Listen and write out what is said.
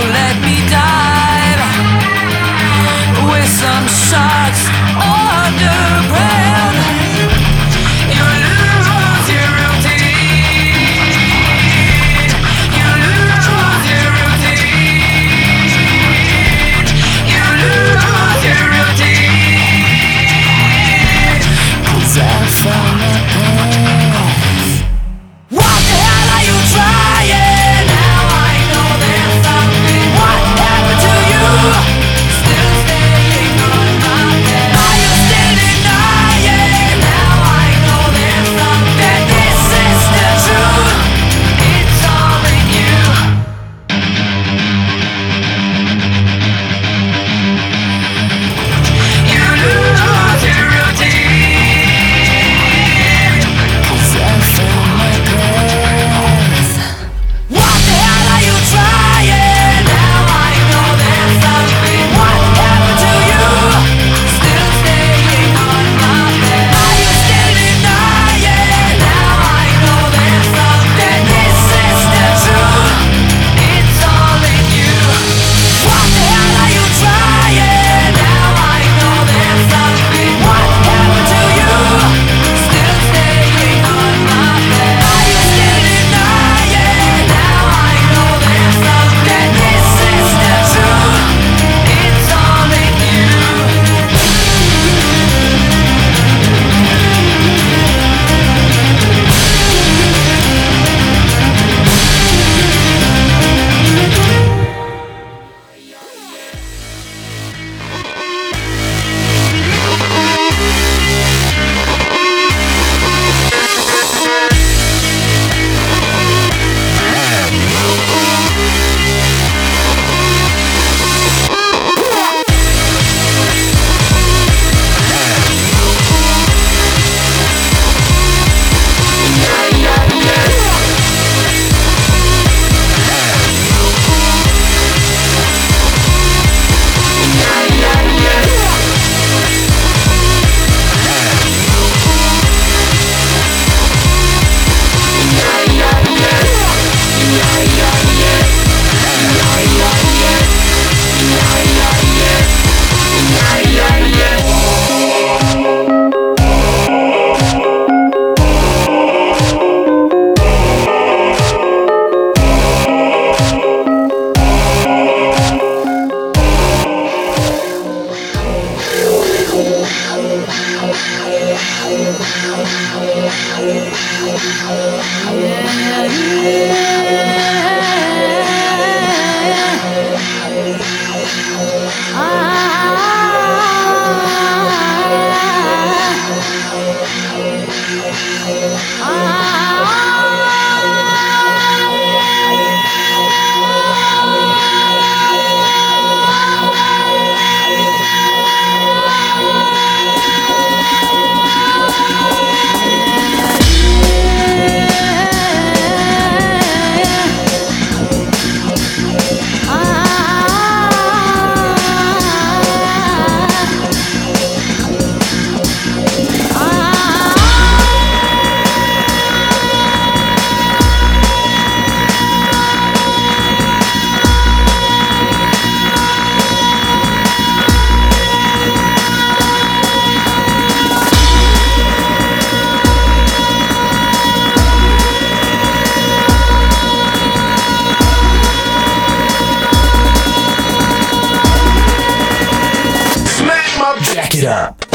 let me dive with some shots under breath. You lose your routine. You lose your routine. You lose your routine. 'Cause I found my path. What the hell are you trying? Now I know there's something. What happened to you? Still staying on my bed. Are you still denying? Now I know there's something. This is the truth. It's all in you. You lose your routine. 'Cause I found my path. What the hell are you trying? Now I know there's something. What happened to you? Still staying on my bed. Are you still denying? Now I know there's something. This is the truth. It's all in you. What the hell are you trying? Now I know there's something. What happened to you? Still staying on my bed. Are you still denying? Now I know there's something. This is the truth. It's all in you. Jack it up.